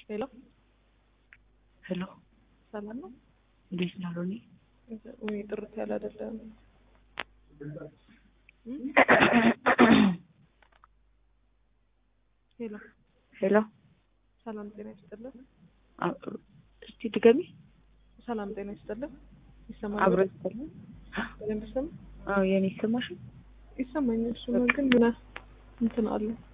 ሄሎ ሄሎ ሰላም ነው እንዴት ነው ሎኒ? ወይ ጥርት ያለ አይደለም። ሄሎ ሄሎ ሰላም ጤና ይስጥልኝ። እስቲ ድገሚ። ሰላም ጤና ይስጥልኝ። ይሰማል? አብሮ ይሰማል? በደንብ ይሰማል? አዎ የኔ ይሰማሽ? ይሰማኛል። እሱ ግን ምን እንትን አለ